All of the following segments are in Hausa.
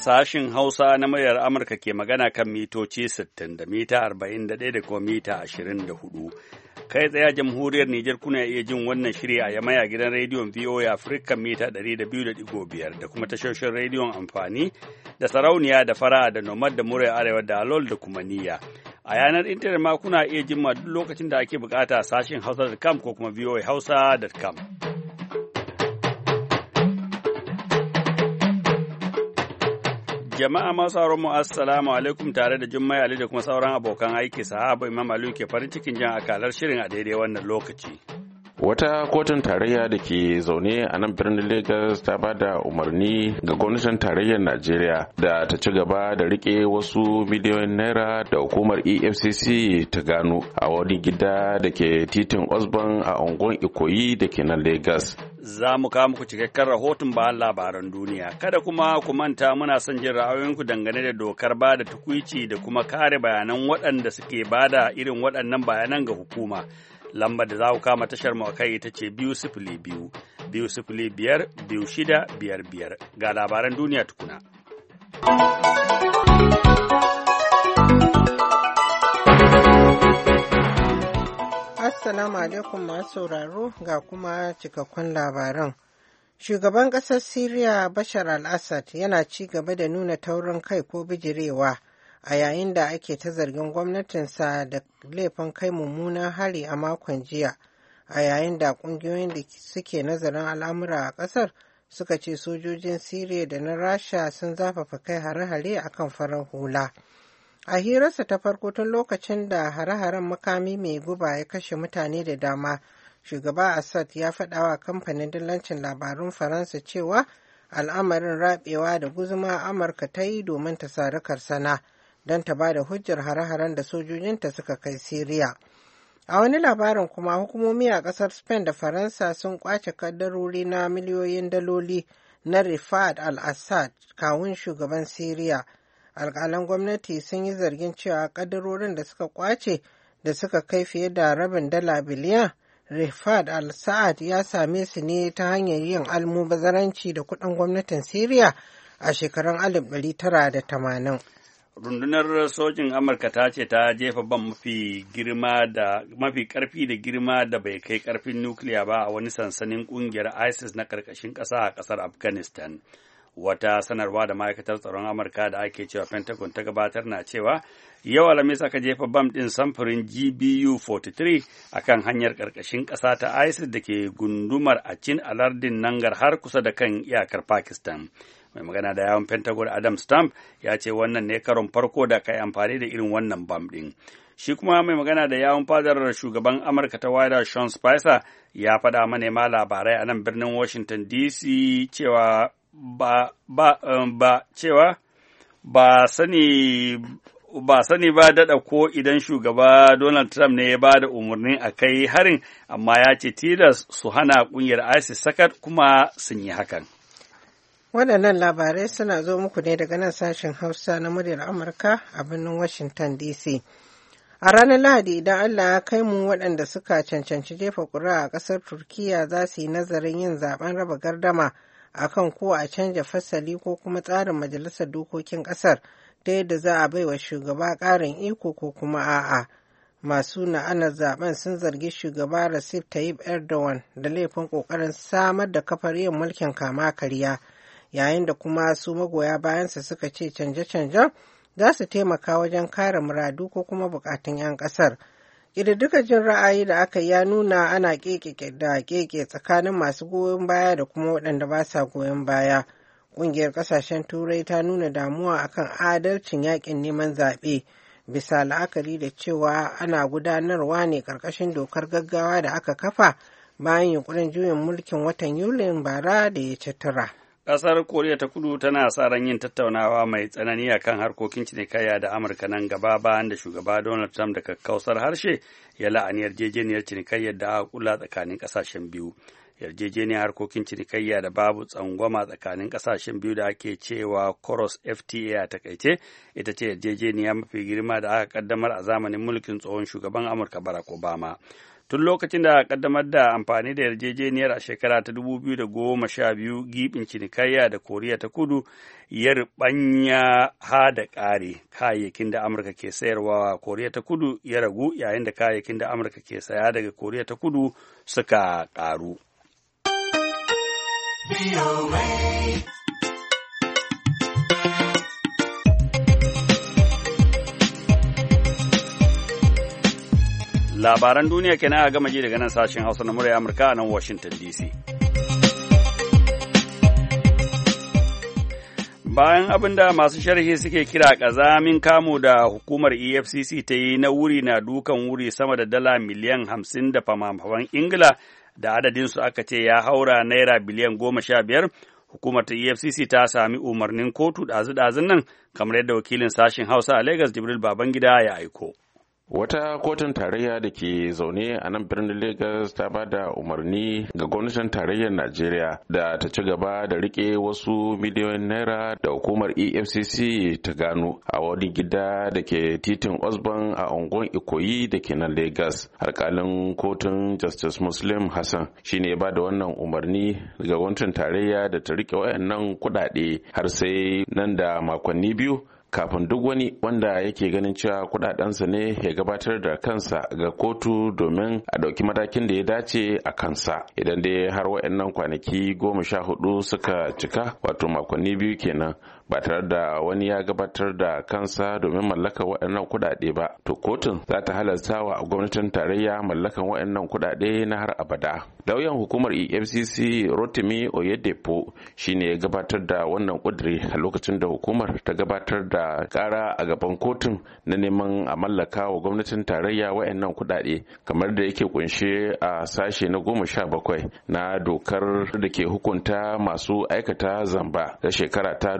Sashin Hausa na muryar Amurka ke magana kan mitoci 60 da mita 41 da kuma mita 24. Kai tsaye jamhuriyar Nijar kuna iya jin wannan shiri a Yamaya gidan rediyon VOA Africa mita 200.5 da kuma tashoshin rediyon amfani da sarauniya da fara da nomad da muryar arewa da alol da kuma niyya. A yanar intanet ma kuna iya jin ma duk lokacin da ake bukata a sashin hausa.com ko kuma voahausa.com. Jama'a masu sauran mu assalamu alaikum tare da Jummai Ali da kuma sauran abokan aiki sahaba Imam Aliyu ke farin cikin jan akalar shirin a daidai wannan lokaci. Wata kotun tarayya da ke zaune a nan birnin Lagos ta ba da umarni ga gwamnatin tarayyar Najeriya da ta ci gaba da rike wasu miliyoyin naira da hukumar EFCC ta gano a wani gida da ke titin Osborn a unguwar Ikoyi da ke nan Lagos. Za mu kawo muku cikakken rahoton bayan labaran duniya. Kada kuma ku manta muna son jin ra'ayoyinku dangane da dokar ba da tukuici da kuma kare bayanan waɗanda suke ba da irin waɗannan bayanan ga hukuma. Lambar da za ku kama tashar mu kai ita ce 202 205 2655. Ga labaran duniya tukuna. Assalamu alaikum masu sauraro ga kuma cikakkun labaran. Shugaban ƙasar Siriya Bashar al-Assad yana ci gaba da nuna taurin kai ko bijirewa a yayin da ake ta zargin gwamnatinsa da laifin kai mummunan hari a makon jiya, a yayin da ƙungiyoyin da suke nazarin al'amura a ƙasar suka ce sojojin Siriya da na Rasha sun zafafa kai hare-hare akan farar hula. A hirarsa ta farko tun lokacin da hare-haren makami mai guba ya kashe mutane da dama, shugaba Assad ya faɗa wa kamfanin dillancin labarun Faransa cewa al'amarin rabewa da guzuma Amurka ta yi domin ta sari karsana don ta ba da hujjar hare-haren da sojojinta suka kai Siriya. A wani labarin kuma hukumomi a ƙasar Spain da Faransa sun kwace kaddarori na miliyoyin daloli na Rifat al-Assad, kawun shugaban Siriya. Alƙalan gwamnati sun yi zargin cewa ƙaddarorin da suka kwace da suka kai fiye da rabin dala biliyan, Rifat al-Assad ya same su ne ta hanyar yin almubazaranci da kuɗin gwamnatin Siriya a shekarun 1980. Rundunar sojin Amurka ta ce ta jefa bam mafi karfi da girma da bai kai karfin nukiliya ba a wani sansanin kungiyar ISIS na karkashin ƙasa a ƙasar Afghanistan. Wata sanarwa da ma'aikatar tsaron Amurka da ake cewa Pentagon ta gabatar na cewa yau Alhamis aka jefa bam ɗin samfurin GBU-43 a kan hanyar ƙarƙashin ƙasa ta ISIS da ke gundumar Achin a lardin Nangar har kusa da kan iyakar Pakistan. Mai magana da yawon Pentagon Adam Stamp ya ce wannan ne karon farko da kai amfani da irin wannan bam ɗin. Shi kuma mai magana da yawon fadar shugaban Amurka ta White House Sean Spicer ya faɗa manema labarai a nan birnin Washington DC cewa ba sani ba daɗa ko idan shugaba Donald Trump ne ya ba da umarnin a kai harin, amma ya ce tilas su hana ƙungiyar ISIS sakat kuma sun yi hakan. Waɗannan labarai suna zo muku ne daga nan sashen Hausa na muryar Amurka a birnin Washington DC. A ranar Lahadi idan Allah ya kai mu waɗanda suka cancanci jefa ƙuri'a a ƙasar Turkiyya za su yi nazarin yin zaben raba gardama akan ko a canja fasali ko kuma tsarin majalisar dokokin ƙasar ta yadda za a baiwa shugaba ƙarin iko ko kuma a'a. Masu na'anar zaben sun zargi shugaba Recep Tayyip Erdogan da laifin ƙoƙarin samar da kafar yin mulkin kama karya, yayin da kuma su magoya bayansa suka ce canje-canjen za su taimaka wajen kare muradu ko kuma buƙatun 'yan ƙasar. Ƙididdigajin ra'ayi da aka ya nuna ana keke tsakanin masu goyon baya da kuma waɗanda ba sa goyon baya. Ƙungiyar ƙasashen Turai ta nuna damuwa akan adalcin yaƙin neman zaɓe, bisa la'akari da cewa ana gudanarwa ne ƙarƙashin dokar gaggawa da aka kafa bayan yunƙurin juyin mulkin watan Yulin bara da ya ci tura. Ƙasar Koriya ta Kudu tana sa ran yin tattaunawa mai tsanani a kan harkokin cinikayya da Amurka nan gaba bayan da shugaba Donald Trump da kakkausar harshe ya la'ani yarjejeniyar cinikayyar da aka kula tsakanin ƙasashen biyu. Yarjejeniyar harkokin cinikayya da babu tsangwama tsakanin ƙasashen biyu da ake cewa Coros FTA a takaice ita ce yarjejeniya mafi girma da aka kaddamar a zamanin mulkin tsohon shugaban Amurka Barack Obama. Tun lokacin da kaddamar da amfani da yarjejeniyar a shekara ta 2012 gibin cinikayya da Koriya ta Kudu ya rubanya da ƙare. Kayayyakin da Amurka ke sayarwa Koriya ta Kudu ya ragu yayin da kayayyakin da Amurka ke saya daga Koriya ta Kudu suka ƙaru. Labaran duniya kenan a gama ji daga nan sashen Hausa na murya Amurka a nan Washington DC. Bayan abin da masu sharhi suke kira ƙazamin kamu da hukumar EFCC ta yi na wuri na dukan wuri sama da dala miliyan 50 da fama-faman Ingila da adadinsu aka ce ya haura naira biliyan 15, hukumar ta EFCC ta sami umarnin kotu ɗazu-ɗazun nan kamar yadda wakilin sashen Hausa a Lagos Jibril Babangida ya aiko. Wata kotun tarayya da ke zaune a nan birnin Lagos ta ba da umarni ga gwamnatin tarayyar Najeriya da ta ci gaba da rike wasu miliyoyin naira da hukumar EFCC ta gano a wani gida da ke titin Osborn a unguwar Ikoyi da ke nan Lagos. Alkalin kotun Justice Muslim Hassan shine ya ba da wannan umarni ga gwamnatin tarayya da ta rike wayannan kuɗaɗe har sai nan da makonni biyu kafin duk wani wanda yake ganin cewa kudadensa ne ya gabatar da kansa ga kotu domin a dauki matakin da ya dace a kansa. Idan dai har waɗannan kwanaki 14 suka cika, wato makonni biyu kenan, ba tare da wani ya gabatar da kansa domin mallakar waɗannan kudade ba, to kotun za ta halarta wa gwamnatin tarayya mallakan waɗannan kudade na har abada. Lauyan hukumar EFCC Rotimi Oyedepo shine ya gabatar da wannan kudiri a lokacin da hukumar ta gabatar da kara a gaban kotun na neman a mallaka wa gwamnatin tarayya waɗannan kudade kamar da yake kunshe a sashe na 17 na dokar da ke hukunta masu aikata zamba da shekara ta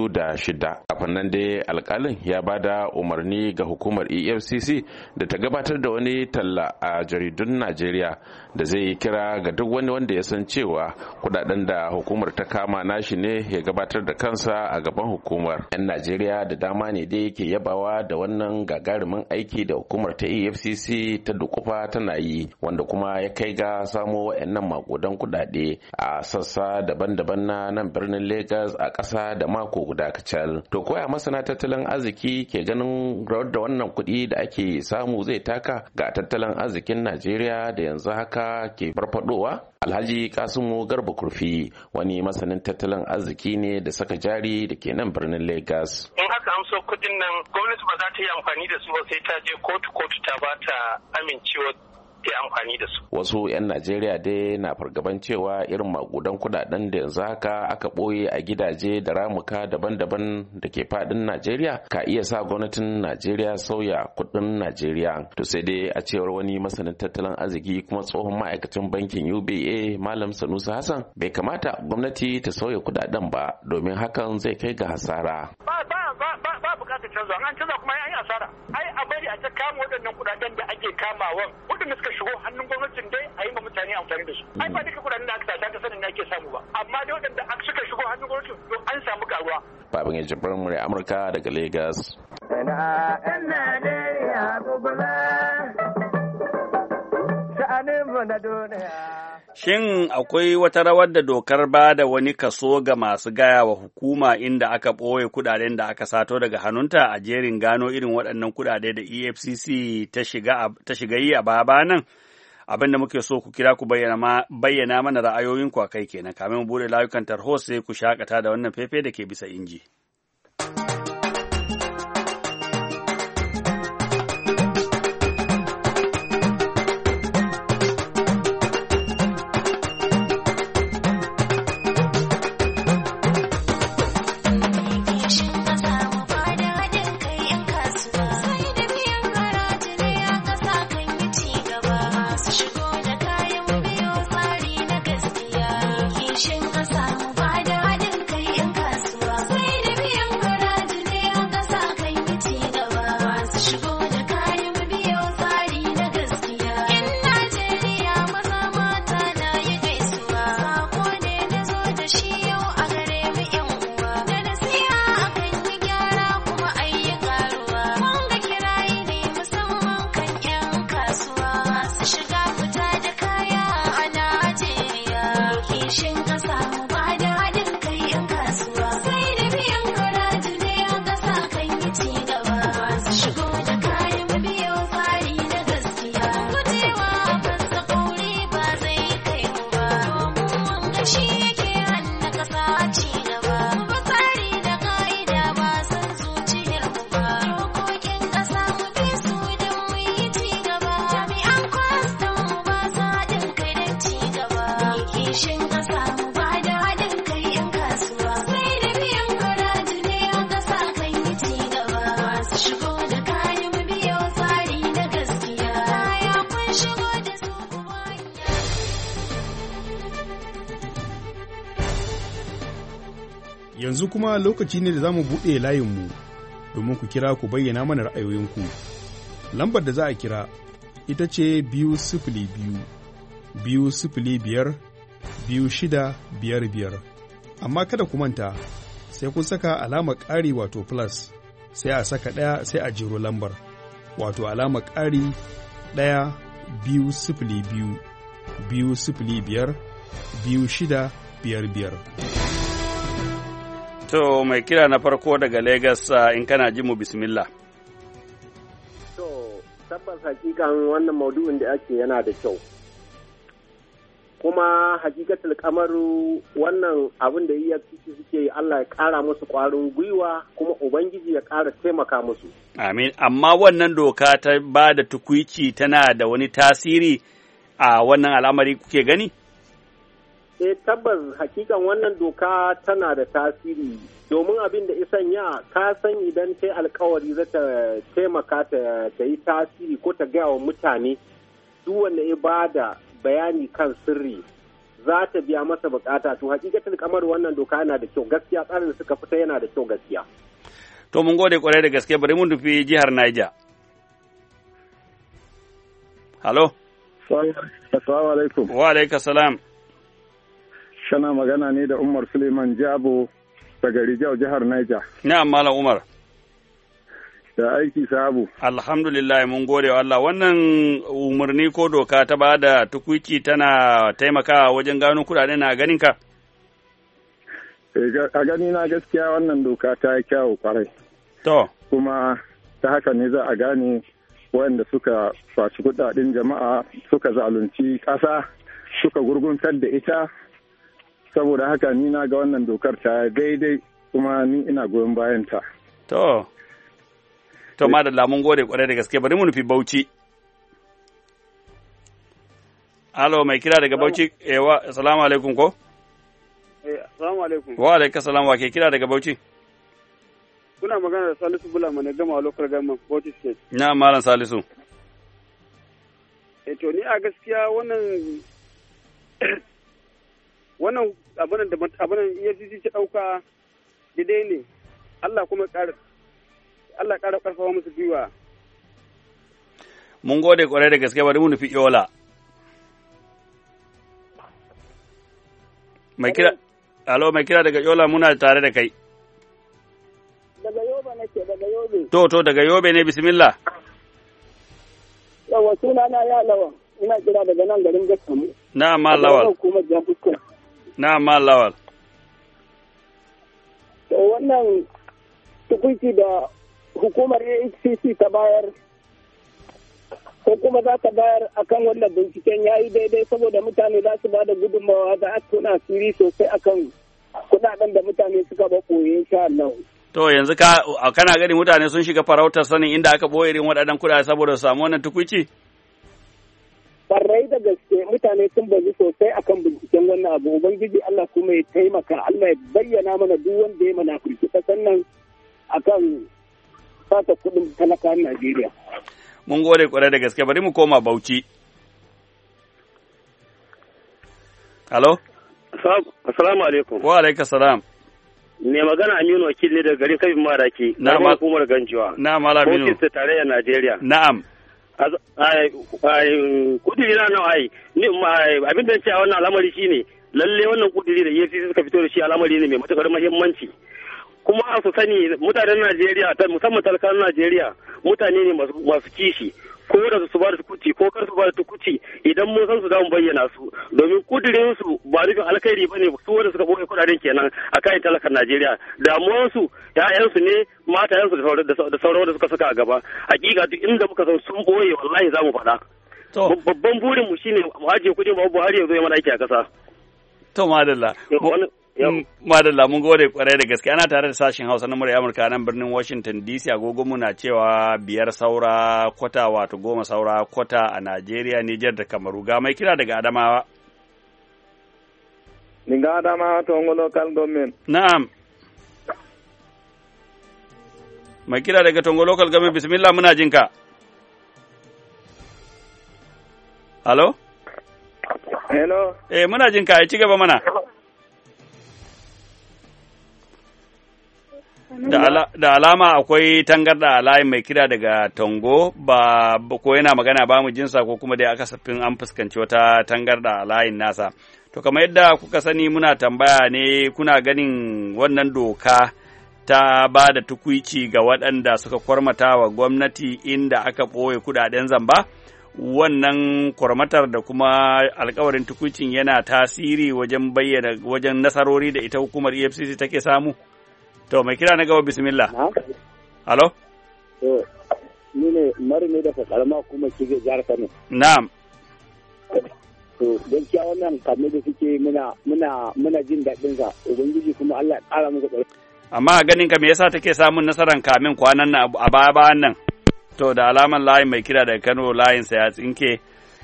2006. Kafin nan dai alkalin ya bada umarni ga hukumar EFCC da ta gabatar da wani talla a jaridun Najeriya da zai kira ga duk wani wanda ya san cewa kudaden da hukumar ta kama nashi ne ya gabatar da kansa a gaban hukumar. 'Yan Najeriya da dama ne dai yake yabawa da wannan gagarumin aiki da hukumar ta EFCC ta dukufa tana yi, wanda kuma ya kai ga samo wayannan makudan kudade a sassa daban-daban na nan birnin Lagos a ƙasa da mako guda kacal. To koya masana tattalin arziki ke ganin rawar da wannan kuɗi da ake samu zai taka ga tattalin arzikin Najeriya da yanzu haka ke farfadowa? Alhaji Kasimu Garba Kurfi wani masanin tattalin arziki ne da saka jari da ke nan birnin Lagos. In aka amso kudin nan gwamnati ba za ta yi amfani da su ba sai ta je kotu ta ba ta amincewa ta amfani da su. Wasu 'yan Najeriya dai na fargaban cewa irin makudan kudaden da yanzu haka aka ɓoye a gidaje da ramuka daban-daban da ke fadin Najeriya ka iya sa gwamnatin Najeriya sauya kudin Najeriya. To sai dai a cewar wani masanin tattalin arziki kuma tsohon ma'aikacin bankin UBA Malam Sanusi Hassan, bai kamata gwamnati ta sauya kudaden ba domin hakan zai kai ga hasara. Ba bukatar canza, an canza kuma an yi asara. Ai a bari a ta kama waɗannan kudaden da ake kamawan waɗanda suka shigo hannun gwamnatin dai a yi ma mutane amfani da su. Ai ba duka kudaden da aka sata ka sanin ake samu ba, amma dai waɗanda suka shigo hannun gwamnatin to an samu karuwa. Babin ya jibrin murya Amurka daga Lagos. Shin akwai wata rawar da dokar ba da wani kaso ga masu gaya wa hukuma inda aka ɓoye kudaden da aka sato daga hannunta a jerin gano irin waɗannan kudade da EFCC ta shiga yi a baya nan? Abin da muke so ku kira ku bayyana mana ra'ayoyinku a kai kenan, kamin mu bude layukan tarho sai ku shakata da wannan fefe da ke bisa inji. Shin ka samu ba da haɗin kai 'yan kasuwa sai da kishin ƙasa mu ba da haɗin kai 'yan kasuwa. Sai da biyan haraji ne a ƙasa kan yi ci gaba. Masu shigo da kayan mu biyo tsari na gaskiya. Kaya kun shigo da su kuma Yanzu kuma lokaci ne da za mu buɗe layinmu domin ku kira ku bayyana mana ra'ayoyinku. Lambar da za a kira ita ce 202-205-2655. Amma kada ku manta, sai kun saka alamar ƙari wato plus, sai a saka ɗaya sai a jero lambar, wato alamar ƙari 1-202-205-2655. To mai kira na farko daga Legas in kana ji mu bismillah. To tabbas hakikan wannan maudu'in da ake yana da kyau. Kuma hakikatul kamaru wannan abin da EFCC suke yi Allah ya kara musu kwarin gwiwa kuma Ubangiji ya kara taimaka musu. Amin. Amma wannan doka ta ba da tukuici tana da wani tasiri a wannan al'amari kuke gani? Tabbas hakikan wannan doka tana da tasiri domin abin da isan ya ka san idan ta alkawari za ta taimaka ta yi tasiri ko ta gaya wa mutane duk wanda ya ba da bayani kan sirri za ta biya masa bukata to hakikatin kamar wannan doka yana da kyau gaskiya tsarin da suka fita yana da kyau gaskiya. To mun gode kwarai da gaske bari mun nufi jihar Niger. Halo. Assalamu alaikum. Wa alaikum salam. Kana magana ne da Umar Suleiman Jabo daga Rijau jihar Niger. Na'am Malam Umar. Da aiki sabu. Alhamdulillah mun gode wa Allah. Wannan umarni ko doka ta ba da tukuici tana taimakawa wajen gano kuɗaɗe na ganin ka? A gani na gaskiya wannan doka ta yi kyawu kwarai. To. Kuma ta haka ne za a gane waɗanda suka faci kuɗaɗen jama'a suka zalunci ƙasa suka gurguntar da ita. Saboda haka ni na ga wannan dokar ta daidai kuma ni ina goyon bayan ta. To madalla mun gode kwarai da gaske bari mu nufi Bauchi. Alo mai kira daga Bauchi assalamu alaikum ko? Assalamu alaikum. Wa alaikum salam wa ke kira daga Bauchi? Kuna magana da Salisu Bulama ne gama local government Bauchi state. Na malam Salisu. To ni a gaskiya wannan abin da EFCC ta ɗauka daidai ne, Allah kuma ƙara ƙarfafa musu gwiwa. Mun gode ƙwarai da gaske bari mu nufi Yola. Mai kira daga Yola muna tare da kai. Daga Yobe nake, daga Yobe. To daga Yobe ne bismillah. Yawa sunana ya lawan, ina kira daga nan garin Gaskamu. Na'am Lawal. Na'am Lawal. To wannan tukunci da hukumar AFCC ta bayar ko kuma za ta bayar akan wannan binciken ya yi daidai saboda mutane za su ba da gudunmawa za a tona asiri sosai akan kudaden da mutane suka ba koye insha Allah. To yanzu kana gani mutane sun shiga farautar sanin inda aka boye irin waɗannan kudade saboda su samu wannan tukuici? Farrai da gaske mutane sun bazu sosai akan binciken wannan abu ubangiji Allah kuma ya taimaka Allah ya bayyana mana duk wanda ya mana kurki kasan nan akan sata kudin talakan Najeriya. Mun gode kwarai da gaske bari mu koma Bauchi. Halo? Assalamu alaikum. Wa alaikum salam. Ne magana Aminu wakil ne daga garin Kabin Maraki. Na hukumar Ganjiwa. Na'am Aminu. Bauchi tarayyar Najeriya. Na'am. Kudiri na nan abin da ce a wannan al'amari shine lalle wannan kudiri da EFCC suka fito da shi al'amari ne mai matukar muhimmanci. Kuma su sani mutanen Najeriya musamman talakawan Najeriya mutane ne masu kishi ko da su ba da tukuci ko kar su ba da tukuci idan mun san su za mu bayyana su domin kudirin su ba nufin alkhairi bane su wanda suka boye kudaden kenan a kayan talakan Najeriya damuwan su ƴaƴan su ne matayen su da sauran da suka saka a gaba hakika duk inda muka san sun boye wallahi za mu faɗa babban burin mu shine mu ajiye kudin babu Buhari ya zo ya mana aiki a ƙasa to madalla Madalla mun gode kwarai da gaske ana tare da sashen Hausa na murya Amurka nan birnin Washington DC agogonmu na cewa 5 saura kwata wato 10 saura kwata a Najeriya, Nijar da Kamaru ga mai kira daga Adamawa. Ninga Adama Tongo local government. Na'am. Mai kira daga Tongo local government, bismillah muna jinka. Halo? Hello. Muna jinka, ya ci gaba mana. Da alama akwai tangarda a layin mai kira daga Tongo, ba ko yana magana ba mu jinsa ko kuma dai aka safin an fuskanci wata tangarda a layin nasa. To kamar yadda kuka sani muna tambaya ne, kuna ganin wannan doka ta ba da tukuici ga waɗanda suka kwarmata wa gwamnati inda aka ɓoye kuɗaɗen zamba, wannan kwarmatar da kuma alkawarin tukuicin yana tasiri wajen nasarori da ita hukumar EFCC take samu? To, mai kira na gaba bismillah. Halo? Ni ne mari ne daga karama kuma kige jihar Kano. Na'am. To, gaskiya wannan kame da suke muna jin daɗin sa. Ubangiji kuma Allah ya ƙara musu ƙarfi. Amma ganin ka me yasa take samun nasarar kamin kwanan nan a baya-bayan nan? To, da alaman layin mai kira daga Kano layin sa ya tsinke.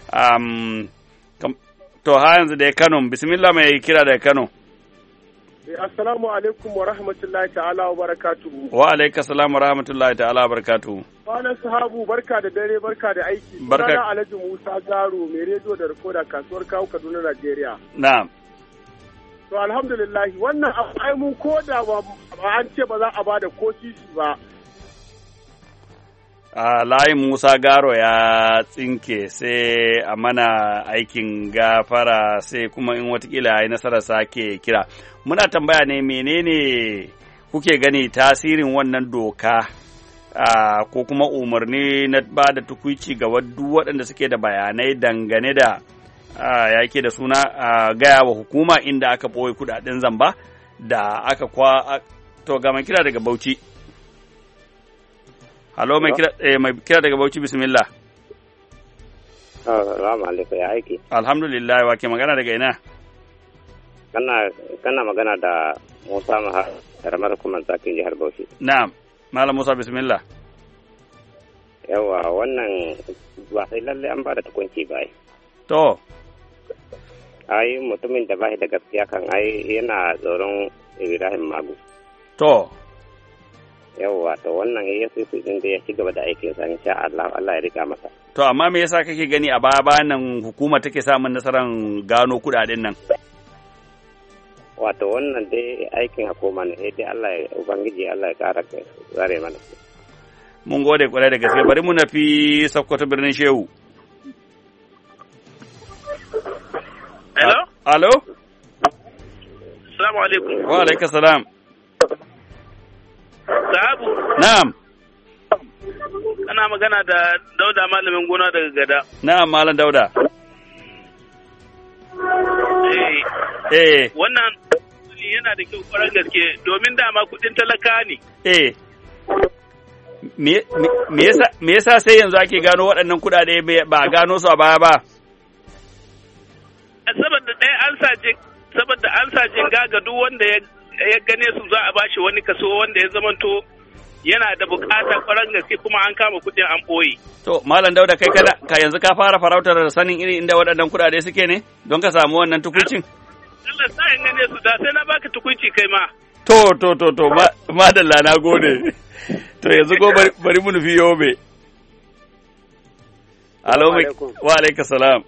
To, ha yanzu da Kano, bismillah mai kira daga Kano. Assalamu alaikum wa rahmatullahi ta'ala wa barakatuhu. Wa alaikum salam wa rahmatullahi ta'ala wa barakatuhu. Malam Sahabu barka da dare barka da aiki. Barka. Sunana Alhaji Musa Garo mai rediyo da rikoda kasuwar kawo Kaduna Najeriya. Na'am. To alhamdulillah wannan ai mun koda ba an ce ba za a bada ko sisi ba. Layin Musa Garo ya tsinke sai a mana aikin gafara sai kuma in watakila ya yi nasarar sake kira. Muna tambaya ne menene kuke gani tasirin wannan doka ko kuma umarni na ba da tukuici ga waɗanda suke da bayanai dangane da yake da suna gaya wa hukuma inda aka ɓoye kuɗaɗen zamba da aka to ga mai kira daga Bauchi. Halo mai kira daga Bauchi bismillah. Assalamu alaikum ya aiki. Alhamdulillah wa ke magana daga ina? Kana magana da Musa Mahar karamar hukumar zakin jihar Bauchi. Na'am. Malam Musa bismillah. Yawa wannan ba sai lalle an ba da tukunci ba. To. Ai mutumin da ba da gaskiya kan ai yana tsoron Ibrahim Magu. To. Yawwa to wannan EFCC din da ya ci gaba da aikin sa insha Allah ya rika masa. To amma me yasa kake gani a baya nan hukuma take samun nasarar gano kudaden nan? Wato wannan dai aikin hukuma ne dai Allah ya ubangiji Allah ya kara zare mana. Mun gode kwarai da gaske bari mu nafi Sokoto birnin Shehu. Hello? Hello? Assalamu alaikum. Wa alaikum salam. Sahabu. Na'am. Ana magana da Dauda malamin gona daga Gada. Na'am malam Dauda. Wannan yana da kyau kwarar gaske domin dama kudin talaka ne. Me yasa sai yanzu ake gano waɗannan kuɗaɗe ba a gano su a baya ba? Saboda an sa jinga ga duk wanda ya gane su za a bashi wani kaso wanda ya zamanto yana da bukata kwarar gaske kuma an kama kudin an ɓoye. To, Malam Dauda kai ka yanzu ka fara farautar sanin iri inda waɗannan kuɗaɗe suke ne don ka samu wannan tukuncin? Allah sa in gane su da sai na baka tukunci kai ma. To, madalla na gode. To yanzu ko bari mu nufi Yobe. Alo, wa alaikum salam.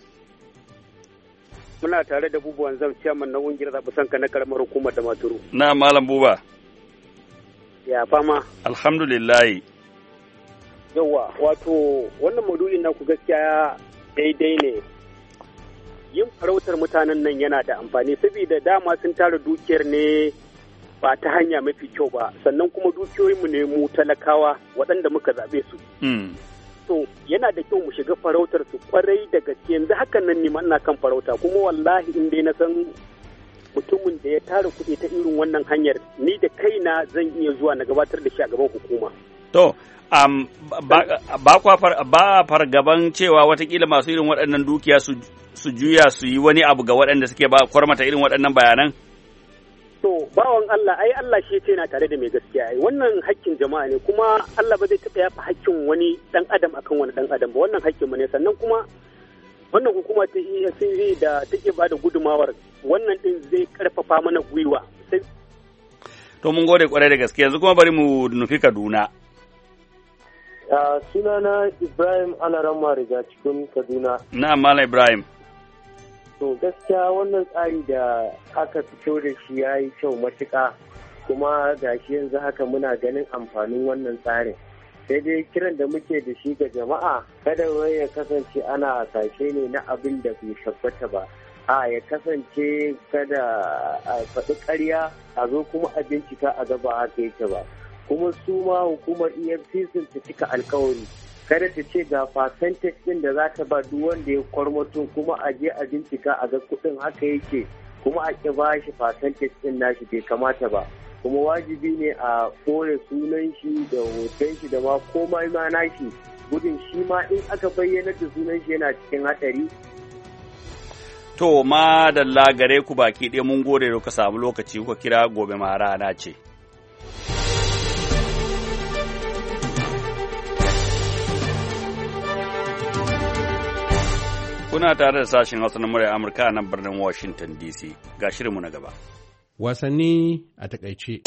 Muna tare da Bubuwan Zam ciyaman na ƙungiyar zaɓi sanka na karamar hukumar da Maturu. Na Malam Buba. Ya fama. Alhamdulillah. Yawwa, wato wannan maudu'in naku gaskiya daidai ne. Yin farautar mutanen nan yana da amfani saboda dama sun tara dukiyar ne ba ta hanya mafi kyau ba, sannan kuma dukiyoyinmu ne mu talakawa waɗanda muka zaɓe su. To yana da kyau mu shiga farautar su kwarai da gaske yanzu hakan nan ne ina kan farauta kuma wallahi in dai na san mutumin da ya tara kuɗi ta irin wannan hanyar ni da kaina zan iya zuwa na gabatar da shi a gaban hukuma. To ba fargaban cewa watakila masu irin waɗannan dukiya su juya su yi wani abu ga waɗanda suke ba kwarmata irin waɗannan bayanan? To bawan Allah ai Allah shi ce na tare da mai gaskiya ai wannan haƙƙin jama'a ne kuma Allah ba zai taɓa yafa haƙƙin wani ɗan adam akan wani ɗan adam ba wannan haƙƙin mu ne sannan kuma wannan hukuma ta EFCC da take ba da gudumawar wannan din zai karfafa mana gwiwa. To mun gode kwarai da gaske, yanzu kuma bari mu nufi Kaduna. Sunana Ibrahim Alaramma daga cikin Kaduna. Na'am Malam Ibrahim. To gaskiya wannan tsari da aka fito da shi ya yi kyau matuƙa, kuma gashi yanzu haka muna ganin amfanin wannan tsarin. Sai dai kiran da muke da shi ga jama'a kada wai ya kasance ana hasashe ne na abin da bai tabbata ba. Ya kasance kada a faɗi ƙarya a zo kuma a bincika a gaba haka yake ba. Kuma su ma hukumar EFCC ta cika alkawari. Kada ta ce ga percentage din da za ta ba duk wanda ya kwarmato kuma a je a bincika a ga kuɗin haka yake kuma a ƙi ba shi percentage din nashi bai kamata ba. Kuma wajibi ne a kore sunan shi da hoton shi da ma komai ma nashi gudun shi ma in aka bayyana da sunan shi yana cikin hatsari. To ma dalla gare ku baki ɗaya mun gode da ka samu lokaci kuka kira, gobe ma rana ce. Kuna tare da sashen Hausa na murya Amurka a nan birnin Washington DC. Ga shirinmu na gaba. Wasanni a takaice.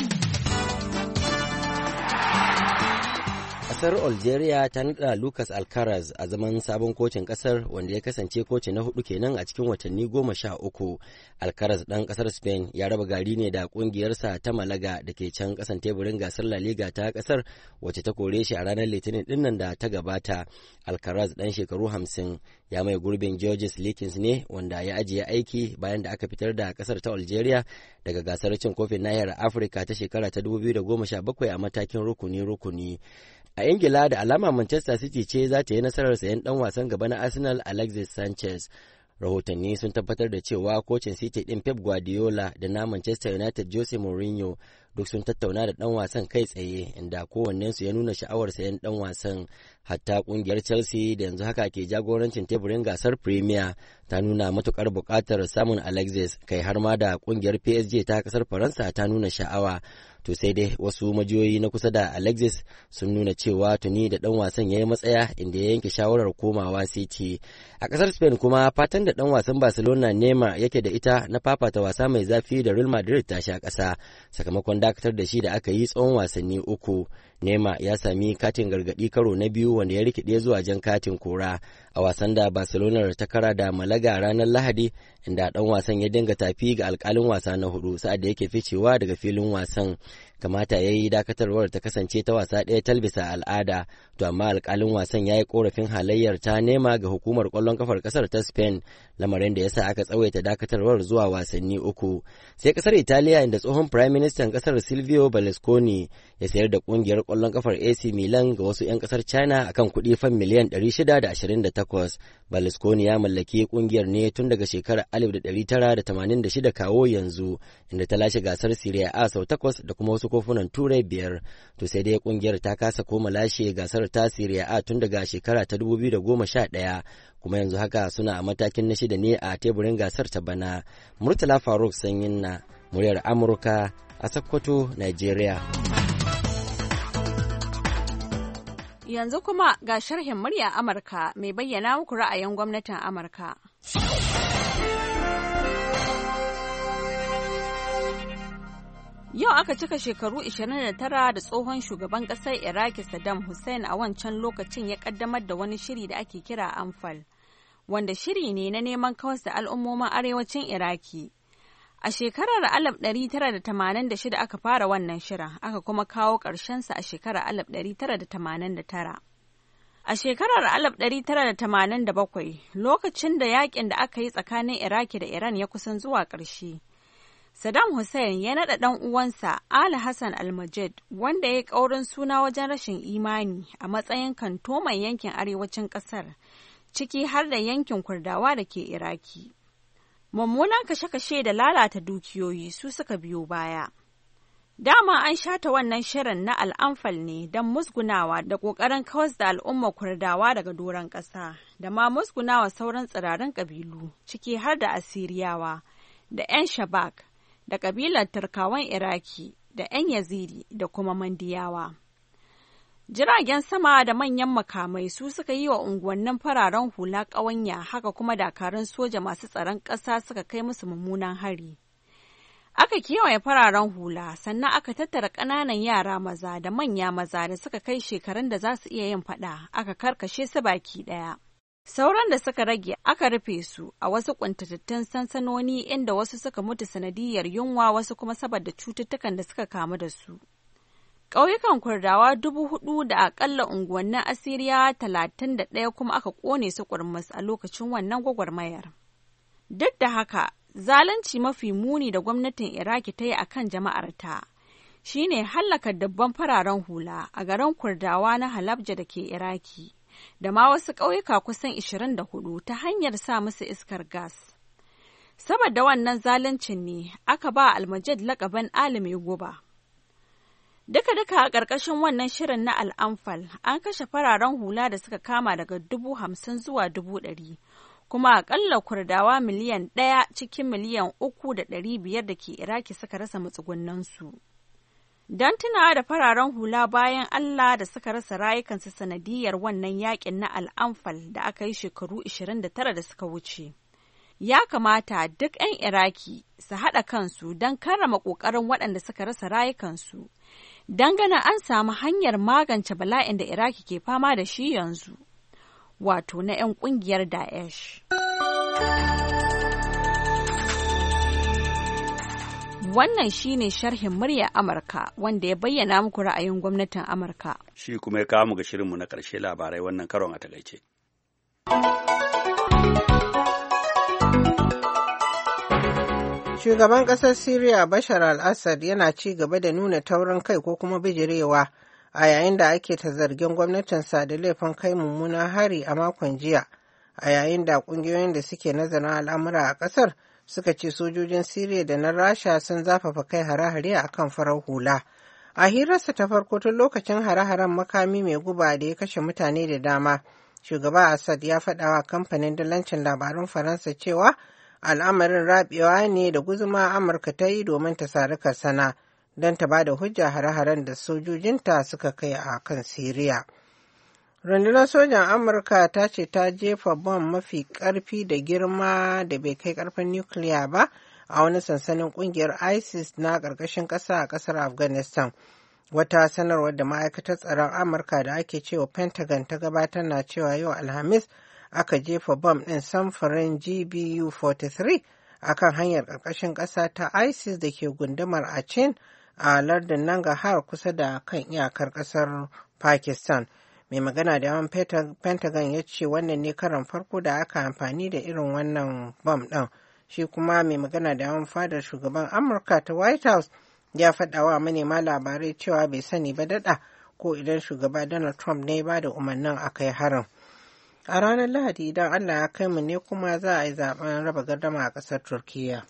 Kasar Algeria ta nada Lucas Alcaraz a zaman sabon kocin kasar, wanda ya kasance koci na 4 kenan a cikin watanni 13. Alcaraz ɗan kasar Spain ya raba gari ne da kungiyarsa ta Malaga da ke can kasan teburin gasar La Liga ta kasar, wacce ta kore shi a ranar Litinin dinnan da ta gabata. Alcaraz ɗan shekaru 50 ya mai gurbin Georges Likins ne, wanda ya ajiye aiki bayan da aka fitar da kasar ta Algeria daga gasar cin kofin nahiyar Afirka ta shekara ta 2017 a matakin rukuni-rukuni. A Ingila da alama Manchester City ce za ta yi nasarar sayan ɗan wasan gaba na Arsenal Alexis Sanchez. Rahotanni sun tabbatar da cewa kocin City ɗin Pep Guardiola da na Manchester United Jose Mourinho duk sun tattauna da ɗan wasan kai tsaye, inda kowannensu ya nuna sha'awar sayan ɗan wasan. Hatta ƙungiyar Chelsea da yanzu haka ke jagorancin teburin gasar Premier ta nuna matukar buƙatar samun Alexis, kai har ma da ƙungiyar PSG ta ƙasar Faransa ta nuna sha'awa. To sai dai wasu majiyoyi na kusa da Alexis sun nuna cewa tuni da ɗan wasan ya yi matsaya, inda ya yanke shawarar komawa City. A ƙasar Spain kuma fatan da ɗan wasan Barcelona Neymar yake da ita na fafata wasa mai zafi da Real Madrid ta sha ƙasa sakamakon dakatar da shi da aka yi tsawon wasanni 3. Neymar ya sami katin gargaɗi karo na biyu, wanda ya rikide zuwa jan katin kora a wasan da Barcelona ta kara da Malaga ranar Lahadi, inda ɗan wasan ya dinga tafi ga alƙalin wasa na 4 sa'ad da yake ficewa daga filin wasan. Kamata ya yi dakatarwar ta kasance ta wasa ɗaya talbisa al'ada, to amma alƙalin wasan ya yi ƙorafin halayyar ta nema ga hukumar ƙwallon kafar ƙasar ta Spain, lamarin da ya sa aka tsawaita dakatarwar zuwa wasanni 3. Sai ƙasar Italiya, inda tsohon Prime Minister ƙasar Silvio Berlusconi ya sayar da ƙungiyar ƙwallon kafar AC Milan ga wasu 'yan ƙasar China akan kuɗi fan miliyan 628. Berlusconi ya mallaki ƙungiyar ne tun daga shekarar 1986 kawo yanzu, inda ta lashe gasar Serie A sau 8 da kuma wasu kofunan Turai 5. To sai dai ƙungiyar ta kasa koma lashe gasar ta Serie A tun daga shekara ta 2011, kuma yanzu haka suna a matakin na 6 ne a teburin gasar ta bana. Murtala Faruk Sanyin na muryar Amurka a Sokoto, Nigeria. Yanzu kuma ga sharhin murya Amurka mai bayyana muku ra'ayin gwamnatin Amurka. Yau aka cika shekaru 29 da tsohon shugaban ƙasar Iraki Saddam Hussein a wancan lokacin ya ƙaddamar da wani shiri da ake kira Anfal, wanda shiri ne na neman kawas da al'ummomin arewacin Iraki. A shekarar 1986 aka fara wannan shirin, aka kuma kawo ƙarshensa a shekarar 1989. A shekarar 1987, lokacin da yakin da aka yi tsakanin Iraki da Iran ya kusan zuwa ƙarshe, Saddam Hussein ya naɗa ɗan uwansa Ali Hassan al-Majid, wanda ya yi ƙaurin suna wajen rashin imani, a matsayin kantoman yankin arewacin ƙasar, ciki har da yankin Kurdawa da ke Iraki. Mummunan kashe-kashe da lalata dukiyoyi su suka biyo baya. Dama an shata wannan shirin na al'amfal ne don musgunawa da ƙoƙarin kawas da al'ummar Kurdawa daga doron ƙasa, da ma musgunawa sauran tsirarin ƙabilu, ciki har da Asiriyawa, da 'yan Shabak, da ƙabilar Turkawan Iraki, da 'yan Yazidi da kuma Mandiyawa. Jiragen sama da manyan makamai su suka yi wa unguwannin fararen hula ƙawanya, haka kuma dakarun soja masu tsaron ƙasa suka kai musu mummunan hari. Aka kewaye fararen hula, sannan aka tattara ƙananan yara maza da manya maza da suka kai shekarun da za su iya yin faɗa, aka karkashe su baki ɗaya. Sauran da suka rage aka rufe su a wasu ƙuntatattun sansanoni inda wasu suka mutu sanadiyar yunwa, wasu kuma saboda cututtukan da suka kamu da su. Ƙauyukan Kurdawa 4,000 da aƙalla unguwannin Asiriya 31 kuma aka ƙone su ƙurmus a lokacin wannan gwagwarmayar. Duk da haka, zalunci mafi muni da gwamnatin Iraki ta yi a kan jama'arta shi ne hallaka dabban fararen hula a garin Kurdawa na Halabja da ke Iraki, da ma wasu ƙauyuka kusan 24 ta hanyar sa musu iskar gas. Saboda wannan zaluncin ne aka ba Almajid laƙabin Ali mai guba. Duka-duka a ƙarƙashin wannan shirin na Al'amfal an kashe fararen hula da suka kama daga 50,000 zuwa 100,000, kuma aƙalla Kurdawa miliyan 1 cikin miliyan 3,500 da ke Iraki suka rasa matsugunansu. Don tunawa da fararen hula bayan Allah da suka rasa rayukansu sanadiyar wannan yakin na Al'amfal da aka yi shekaru 29 da suka wuce. Ya kamata duk 'yan Iraki su haɗa kansu don karrama ƙoƙarin waɗanda suka rasa rayukansu. Dangane an samu hanyar magance bala'in da Iraki ke fama da shi yanzu, wato na 'yan ƙungiyar Daesh. Wannan shi ne sharhin muryar Amurka wanda ya bayyana muku ra'ayin gwamnatin Amurka. Shi kuma ya kawo mu ga shirinmu na ƙarshe labarai wannan karon a takaice. Shugaban ƙasar Siriya Bashar al-Assad yana ci gaba da nuna taurin kai ko kuma bijirewa a yayin da ake ta zargin gwamnatinsa da laifin kai mummunan hari a makon jiya, a yayin da ƙungiyoyin da suke nazarin al'amura a ƙasar suka ce sojojin Siriya da na Rasha sun zafafa kai hare-hare a kan farar hula. A hirarsa ta farko tun lokacin hare-haren makami mai guba da ya kashe mutane da dama, shugaba Assad ya faɗawa kamfanin dalancin labarun Faransa cewa al'amarin rabewa ne da guzuma Amurka ta yi domin ta sari karsana don ta ba da hujja hare-haren da sojojinta suka kai a kan Siriya. Rundunar sojan Amurka ta ce ta jefa bom mafi ƙarfi da girma da bai kai ƙarfin nukiliya ba a wani sansanin ƙungiyar ISIS na ƙarƙashin ƙasa a ƙasar Afghanistan. Wata sanarwar da ma'aikatar tsaron Amurka da ake cewa Pentagon ta gabatar na cewa yau Alhamis aka jefa bom ɗin samfurin GBU-43 a kan hanyar ƙarƙashin ƙasa ta ISIS da ke gundumar Achin a lardin Nangarhar kusa da kan iyakar ƙasar Pakistan. Mai magana da yawan Pentagon ya ce wannan ne karon farko da aka amfani da irin wannan bom ɗin. Shi kuma mai magana da yawan fadar shugaban Amurka ta White House ya faɗa wa manema labarai cewa bai sani ba daɗa ko idan shugaba Donald Trump ne ba da umarnin a kai harin. A ranar Lahadi idan Allah ya kai mu ne kuma za a yi zaben raba gardama a ƙasar Turkiyya.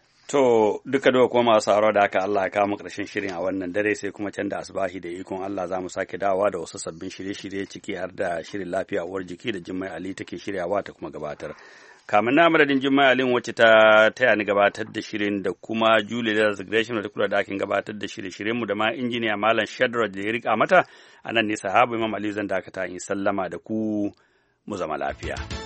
To duka kuma masu aro da aka Allah ya kama ƙarshen shirin a wannan dare sai kuma can da asubahi da ikon Allah za mu sake dawowa da wasu sabbin shirye-shirye ciki har da shirin lafiya uwar jiki da Jummai Ali take shiryawa ta kuma gabatar. Kamin na madadin Jummai Ali wacce ta taya ni gabatar da shirin da kuma Julie da Zagration da kula da akin gabatar da shirye-shiryen mu da ma injiniya Malam Shadrach da ya rika mata, anan ne sahabu Imam Ali zan dakata in sallama da ku mu zama lafiya.